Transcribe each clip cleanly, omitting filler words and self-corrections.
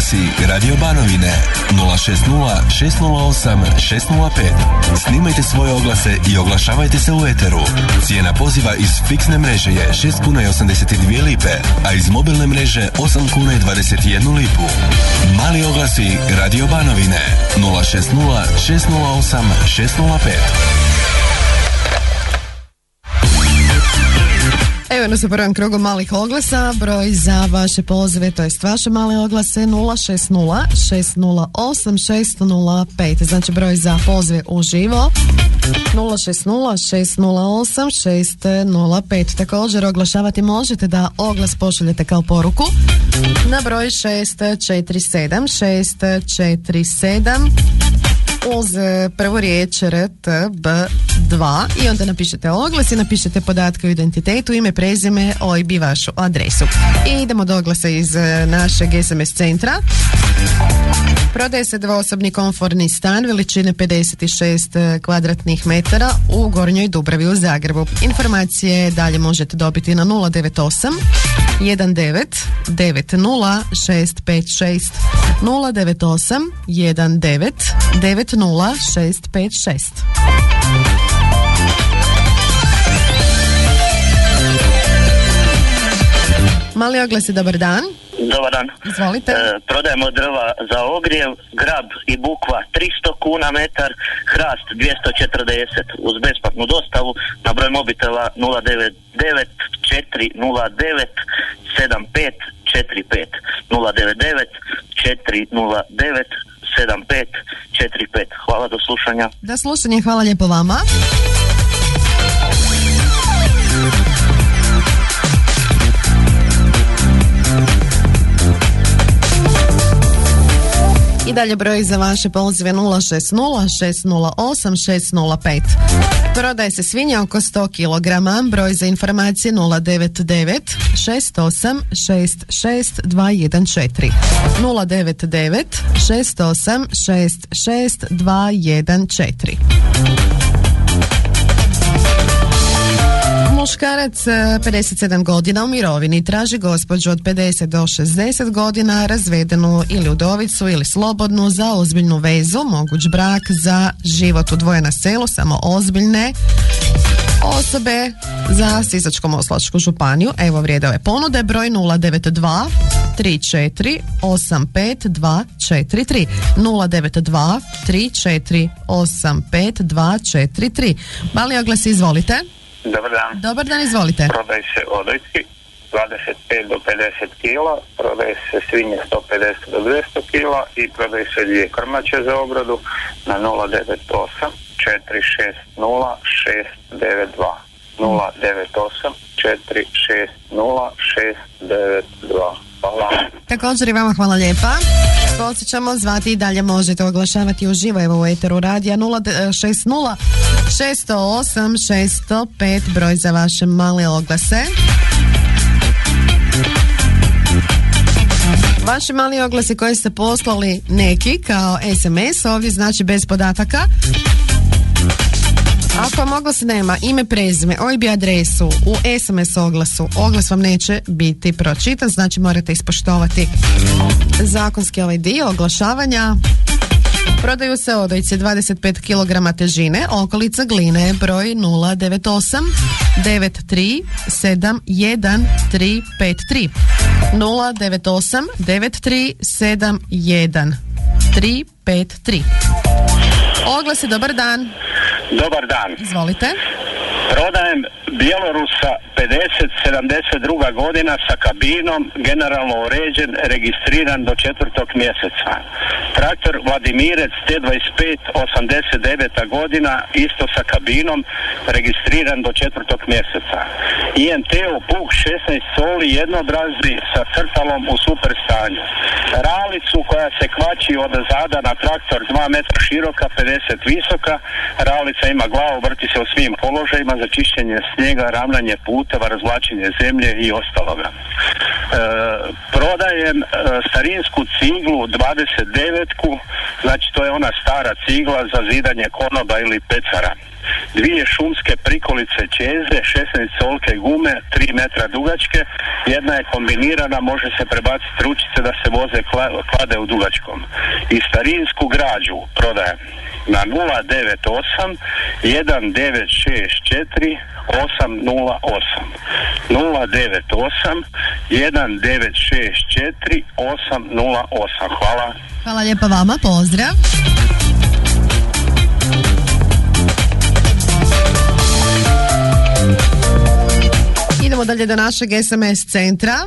oglasi Radio Banovine 060 608 605. Snimajte svoje oglase i oglašavajte se u eteru. Cijena poziva iz fiksne mreže je 6 kuna i 82 lipe, a iz mobilne mreže 8 kuna i 21 lipu. Mali oglasi Radio Banovine 060 608 605. Evo nas u prvom krugu malih oglasa. Broj za vaše pozive, to jest vaše male oglase 060 608 605. Znači broj za pozive uživo 060 608 605. Također oglašavati možete da oglas pošaljete kao poruku na broj 647 647 uz prvu riječ RTB2 i onda napišete oglas i napišete podatke o identitetu, ime, prezime, OIB i vašu adresu. I idemo do oglasa iz našeg SMS centra. Prodaje se dvoosobni komforni stan veličine 56 kvadratnih metara u Gornjoj Dubravi u Zagrebu. Informacije dalje možete dobiti na 098 19 90 656 098 19 90 656. Mali oglasi, dobar dan. Dobar dan. Izvolite. Prodajemo drva za ogrjev, grab i bukva 300 kuna metar, hrast 240 uz besplatnu dostavu na broj mobitela 099 409 7545 099 409 7545. Hvala, do slušanja. Do slušanja, hvala lijepo vama. I dalje broj za vaše pozive 060 608 605. Prodaje se svinja oko 100 kg. Broj za informacije 099 68 66 214 099 68 66 214. Muškarac 57 godina u mirovini traži gospođu od 50 do 60 godina, razvedenu ili udovicu ili slobodnu za ozbiljnu vezu, moguć brak, za život u dvoje na selu, samo ozbiljne osobe za Sisačko-moslavačku županiju. Evo vrijede ove ponude, broj 092 34 85 243 092 34 85 243. Mali oglas, izvolite. Dobar dan. Dobar dan, izvolite. Prodaje se odojci 25 do 50 kila, prodaje se svinje 150 do 200 kila i prodaje se dvije krmače za obradu na 098 460 692 098 460 692. Hvala. Također i vama hvala lijepa. Podsjećamo, zvati i dalje možete oglašavati uživo, evo u eteru radija 060 608 605, broj za vaše male oglase. Vaši mali oglasi koji ste poslali neki kao SMS, ovdje znači bez podataka. Ako vam oglas nema ime, prezime, OIB i adresu u SMS oglasu, oglas vam neće biti pročitan, znači morate ispoštovati zakonski ovaj dio oglašavanja. Prodaju se odojci 25 kg težine, okolica Gline, broj 098 93 71 353 098 93 71 353. Oglasi, dobar dan. Dobar dan. Izvolite. Prodajem Bjelorusa 50-72 godina sa kabinom, generalno uređen, registriran do 4. mjeseca. Traktor Vladimirec T25 89. godina, isto sa kabinom, registriran do 4. mjeseca. IMT-u Puk 16 soli jednobrazni sa crtalom u super stanju. Ralicu koja se kvači od zada na traktor 2 metra široka, 50 visoka. Ralica ima glavu, vrti se u svim položajima za čišćenje snijega, ravnanje puteva, razvlačenje zemlje i ostaloga. Prodajem starinsku ciglu 29-ku, znači to je ona stara cigla za zidanje konoba ili pecara. 2 šumske prikolice čeze, 16 solke gume, 3 metra dugačke, jedna je kombinirana, može se prebaciti ručice da se voze klade u dugačkom. I starinsku građu prodajem na 098 1964 808 098 1964 808. Hvala. Hvala lijepa vama, pozdrav. Idemo dalje do našeg SMS centra.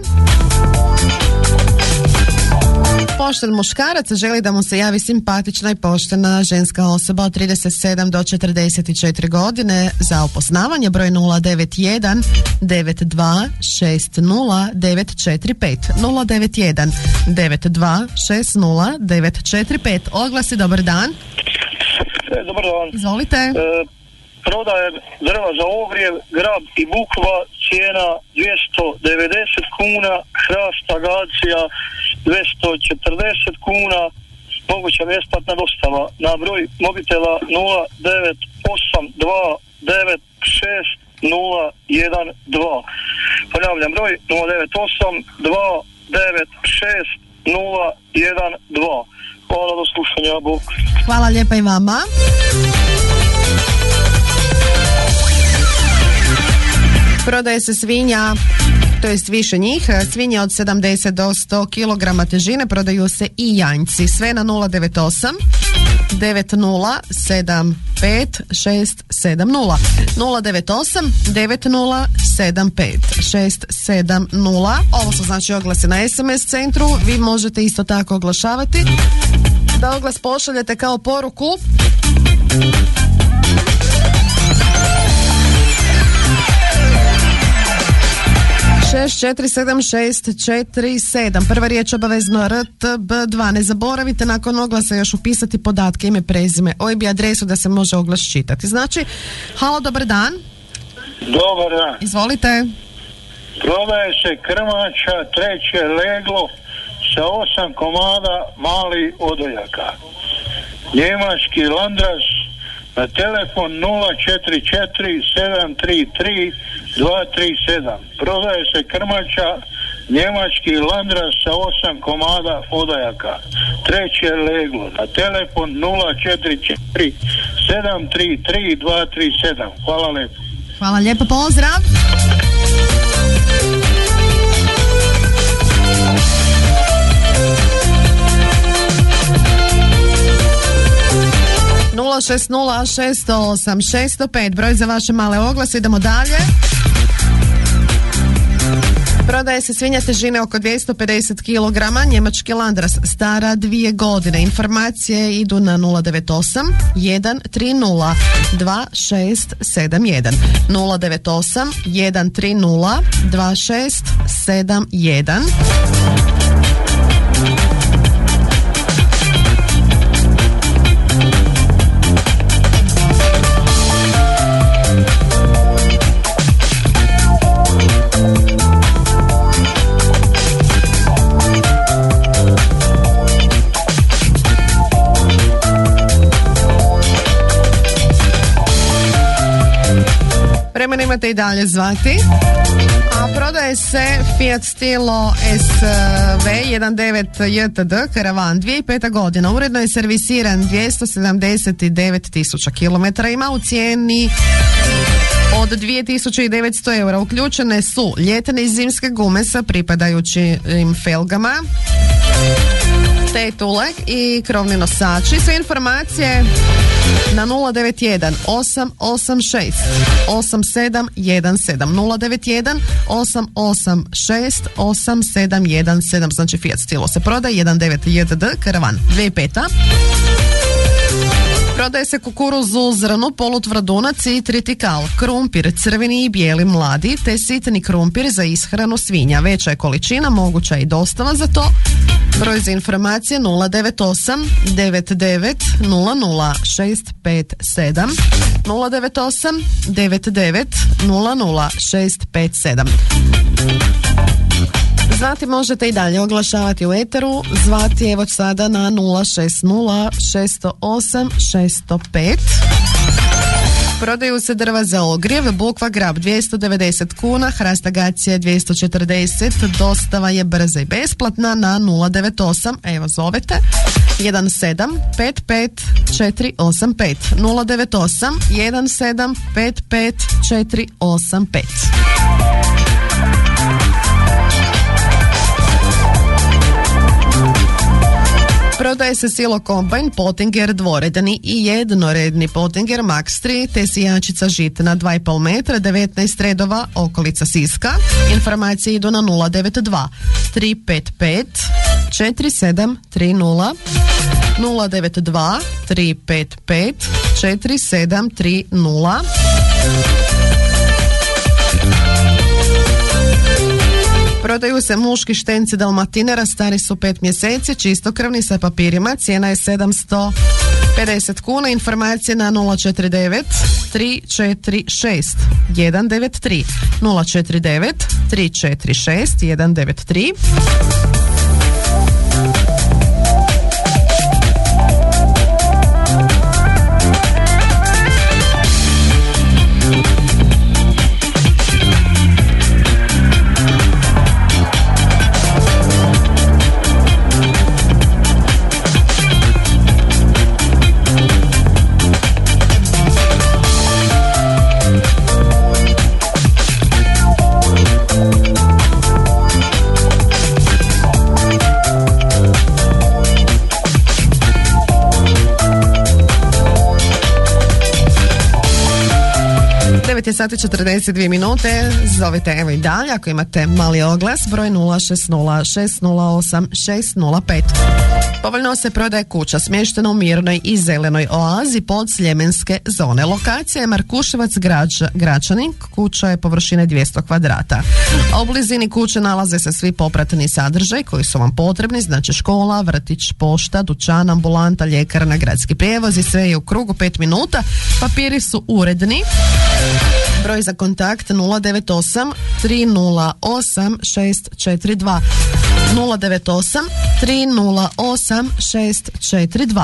Pošten muškarac želi da mu se javi simpatična i poštena ženska osoba od 37 do 44 godine za upoznavanje. Broj 091 92 60 945 091 92 60 945. Oglasi, dobar dan. Dobar dan. Izvolite. Prodajem drva za ogrjev, grab i bukva, cijena 290 kuna, hrast agacija 240 kuna, moguća besplatna dostava na broj mobitela 0982960012. Ponavljam broj 0982960012. Hvala, do slušanja, Bog. Hvala lijepa i vama. Prodaje se svinja, to jest više njih, svinja od 70 do 100 kg težine, prodaju se i janjci. Sve na 098 9075 670 098 9075 670. Ovo su znači oglase na SMS centru. Vi možete isto tako oglašavati. Da oglas pošaljete kao poruku 647647. Prva riječ obavezno RTB2. Ne zaboravite nakon oglasa još upisati podatke, ime, prezime, OIB i adresu da se može oglas čitati. Znači, halo, dobar dan. Dobar dan. Izvolite. Prodaje se krmača, treće leglo sa 8 komada mali odojaka. Njemački landras na telefon 044-733-237. Prodaje se krmača, njemački landras sa 8 komada odojaka. Treće leglo na telefon 044-733-237. Hvala lijepo. Hvala lijepo, pozdrav. Nula 608-605, broj za vaše male oglase. Idemo dalje. Prodaje se svinja težine oko 250 kg, njemački landras, stara 2 godine. Informacije idu na 098 130 2671 098 130 2671. Vremena imate i dalje zvati. A prodaje se Fiat Stilo SV 19 JTD Karavan, 2005. godina. Uredno je servisiran, 279.000 km. Ima u cijeni od 2900 eura. Uključene su ljetne i zimske gume sa pripadajućim felgama, tetule i krovni nosači. Sve informacije na 091 886 8717 091 886 8717. Znači Fiat Stilo se prodaje, 19 JTD Karavan, 2005. Prodaje se kukuruz u zrnu, polutvrdunac i tritikal, krumpir crveni i bijeli mladi, te sitni krumpir za ishranu svinja. Veća je količina, moguća i dostava za to. Broj za informacije 098 99 00 657 098 99 00 657. Zvati možete i dalje oglašavati u eteru. Zvati evo sada na 060 608 605. Prodaju se drva za ogrjev, bukva grab 290 kuna, hrast akacije 240, dostava je brza i besplatna na 098, evo zovete, 17 55 485, 098 17 55 485. Prodaje se silo kombajn Pottinger dvoredni i jednoredni Pottinger Max 3 te sijačica žitna 2,5 metra, 19 redova, okolica Siska. Informacije idu na 092 355 4730, 092 355 4730. Prodaju se muški štenci Dalmatinera, stari su 5 mjeseci, čistokrvni sa papirima, cijena je 750 kuna, informacije na 049 346 193, 049 346 193. Sati 42 minute, zovite evo i dalje ako imate mali oglas, broj 060 608 605. Povoljno se prodaje kuća smještena u mirnoj i zelenoj oazi pod Sljemenske zone. Lokacija je Markuševac Gračanin, kuća je površine 200 kvadrata. A u blizini kuće nalaze se svi popratni sadržaj koji su vam potrebni, znači škola, vrtić, pošta, dućan, ambulanta, ljekarna, gradski prijevoz i sve je u krugu 5 minuta. Papiri su uredni. Broj za kontakt 098 308 642, 098 308 642.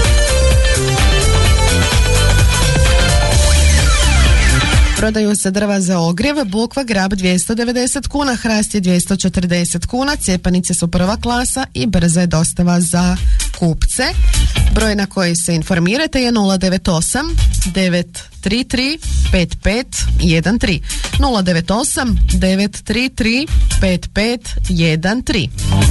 Prodaju se drva za ogrjev, bukva grab 290 kuna, hrast je 240 kuna, cijepanice su prva klasa i brza je dostava za kupce. Broj na koji se informirate je 098 933 5513, 098 933 5513.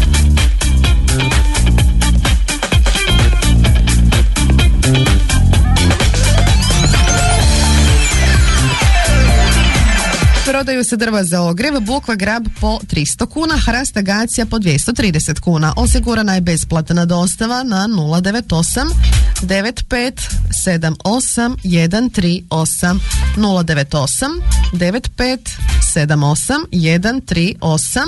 Prodaju se drva za ogrjev, bukva grab po 300 kuna, hrast agacija po 230 kuna. Osigurana je besplatna dostava na 098 95 78 138, 098 95 78 138.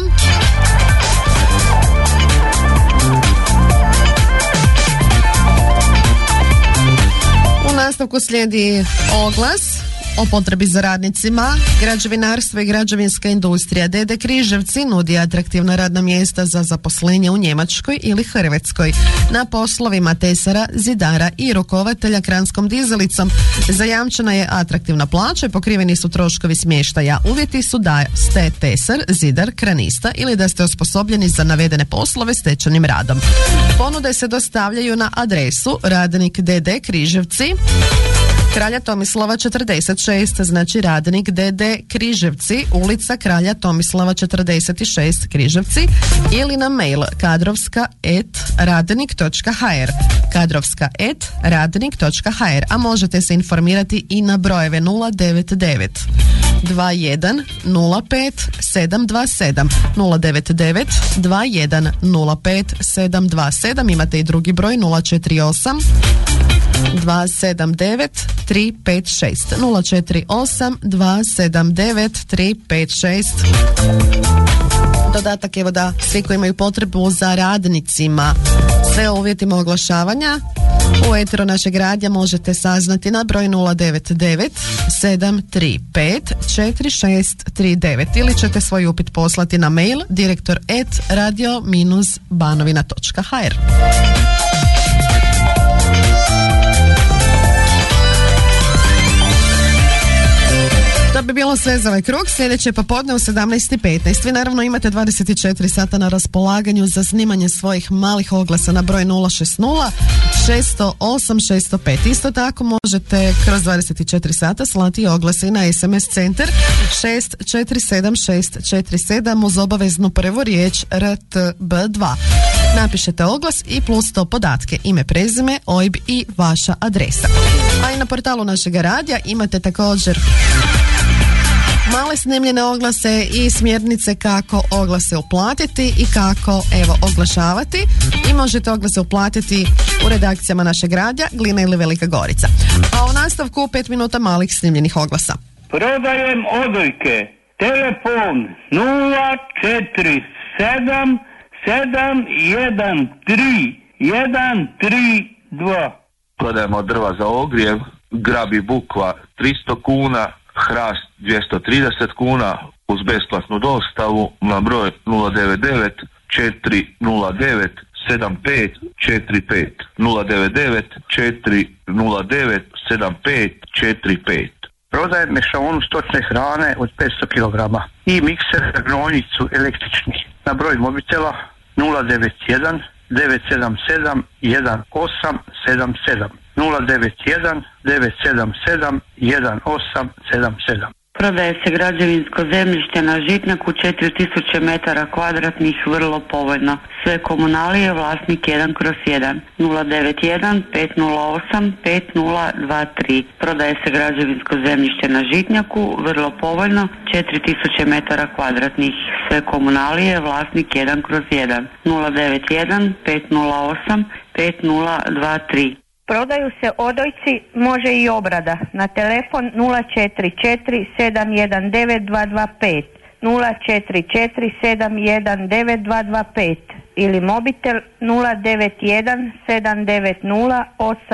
U nastavku slijedi oglas o potrebi za radnicima. Građevinarstvo i građevinska industrija D.D. Križevci nudi atraktivna radna mjesta za zaposlenje u Njemačkoj ili Hrvatskoj na poslovima tesara, zidara i rukovatelja kranskom dizelicom. Zajamčena je atraktivna plaća i pokriveni su troškovi smještaja. Uvjeti su da ste tesar, zidar, kranista ili da ste osposobljeni za navedene poslove stečenim radom. Ponude se dostavljaju na adresu radnik D.D. Križevci, Kralja Tomislava 46, znači radnik D.D. Križevci, ulica Kralja Tomislava 46 Križevci, ili na mail kadrovska@radnik.hr, kadrovska@radnik.hr, a možete se informirati i na brojeve 099 21 05 727, 099 21 05 727. Imate i drugi broj 048 279 356, 048 279 356. Dodatak evo da svi koji imaju potrebu za radnicima, sve o uvjetima oglašavanja u eteru našeg radija možete saznati na broj 099 735 4639 ili ćete svoj upit poslati na mail direktor@radio-banovina.hr. To bi bilo sve za ovaj krug. Sljedeće popodne u 17:15. Vi naravno imate 24 sata na raspolaganju za snimanje svojih malih oglasa na broj 060 608 605. Isto tako možete kroz 24 sata slati oglase na SMS centar 647647 uz obaveznu prvu riječ RTB2. Napišete oglas i plus to podatke, ime, prezime, OIB i vaša adresa. A i na portalu našeg radija imate također male snimljene oglase i smjernice kako oglase uplatiti i kako oglašavati, i možete oglase uplatiti u redakcijama našeg radija Glina ili Velika Gorica. A u nastavku 5 minuta malih snimljenih oglasa. Prodajem odojke. Telefon 047 713 132. Prodajemo drva za ogrjev, grab i bukva 300 kuna, hrast 230 kuna uz besplatnu dostavu na broj 099 409 7545 099 409 7545. Prodajem mešavonu stočne hrane od 500 kg i mikser za gnojnicu električni na broj mobitela 091 977 1877 091 977 1877. Prodaje se građevinsko zemljište na Žitnjaku 4000 metara kvadratnih, vrlo povoljno. Sve komunalije, vlasnik 1/1. 091 508 5023. Prodaje se građevinsko zemljište na Žitnjaku, vrlo povoljno, 4000 metara kvadratnih. Sve komunalije, vlasnik 1/1. 091 508 5023. Prodaju se odojci, može i obrada, na telefon 044 719 225, 044 719 225 ili mobitel 091 790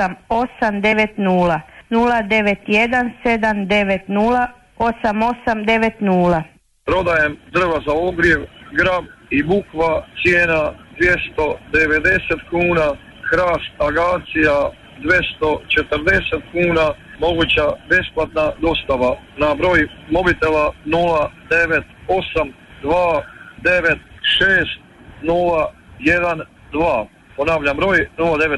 8890, 091 790 8890. Prodajem drva za ogrjev, grab i bukva, cijena 290 kuna, hrast, agacija 240 kuna, moguća besplatna dostava na broj mobitela 0982960012. Ponavljam broj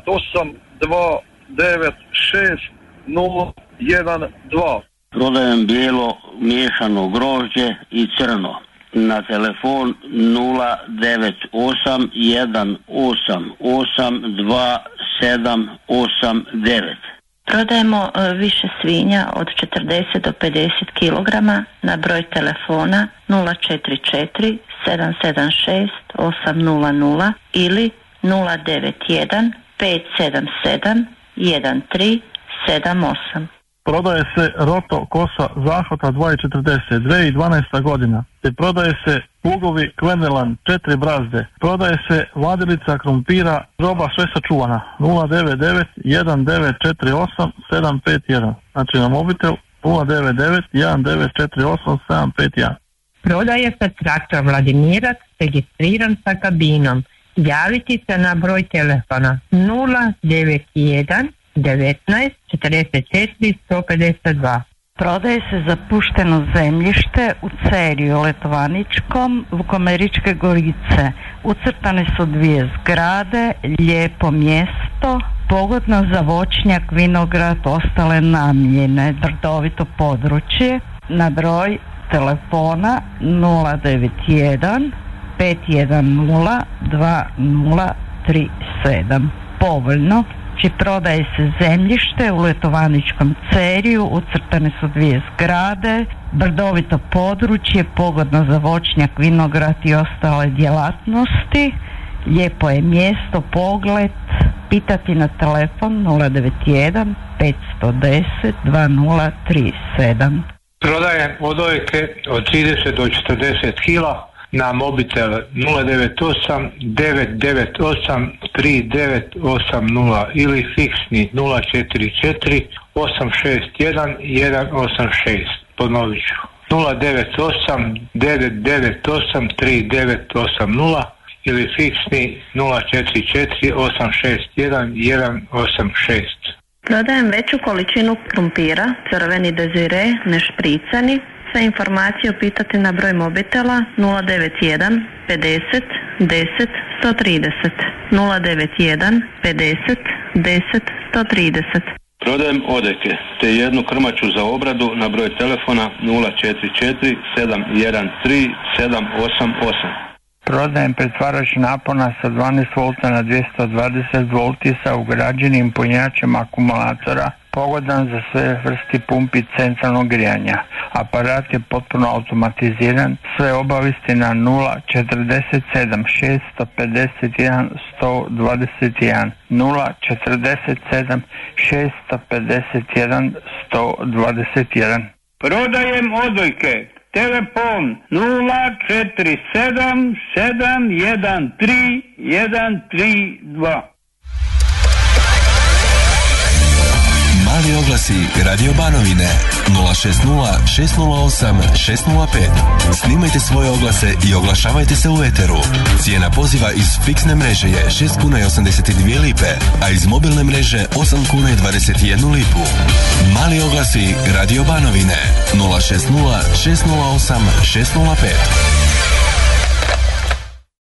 0982960012. Prodajem bijelo miješano grožđe i crno na telefon 098188279. Prodajemo više svinja od 40 do 50 kg na broj telefona 044 776 800 ili 091 577 1378. Prodaje se roto kosa zahvata 2.40, 2012. godina. Te prodaje se plugovi Klendelan 4 brazde. Prodaje se vadilica krompira, roba sve sačuvana. 099 1948 751. Znači na mobitel 099 1948 751. Prodaje se traktor Vladimirac registriran sa kabinom. Javiti se na broj telefona 091 19 44 152. Prodaje se zapušteno zemljište u Ceriju Letovaničkom, Vukomeričke Gorice. Ucrtane su 2 zgrade, lijepo mjesto, pogodno za voćnjak, vinograd, ostale namjene, brdovito područje. Na broj telefona 091 510 2037. Povoljno. Prodaje se zemljište u Letovaničkom Ceriju, ucrtane su 2 zgrade, brdovito područje, pogodno za voćnjak, vinograd i ostale djelatnosti. Lijepo je mjesto, pogled. Pitati na telefon 091 510 2037. Prodajem odojke od 30 do 40 kila na mobitel 098 998 3980 ili fiksni 044 861 186. Ponovit ću 098 998 3980 ili fiksni 044 861 186. Prodajem veću količinu krumpira, crveni dezire, nešpricani, Sve informacije upitate na broj mobitela 091 50 10 130. 091 50 10 130. Prodajem odeke te jednu krmaču za obradu na broj telefona 044 713 788. Prodajem pretvarač napona sa 12 V na 220 V sa ugrađenim punjačem akumulatora, pogodan za sve vrsti pumpi centralnog grijanja. Aparat je potpuno automatiziran. Sve obavesti na 047 651 121 047 651 121. Prodajem odojke. Telefon 047 713 132. Mali oglasi Radio Banovine 060 608 605. Snimajte svoje oglase i oglašavajte se u eteru. Cijena poziva iz fiksne mreže je 6 kuna i 82 lipe, a iz mobilne mreže 8 kuna i 21 lipu. Mali oglasi Radio Banovine 060 608 605.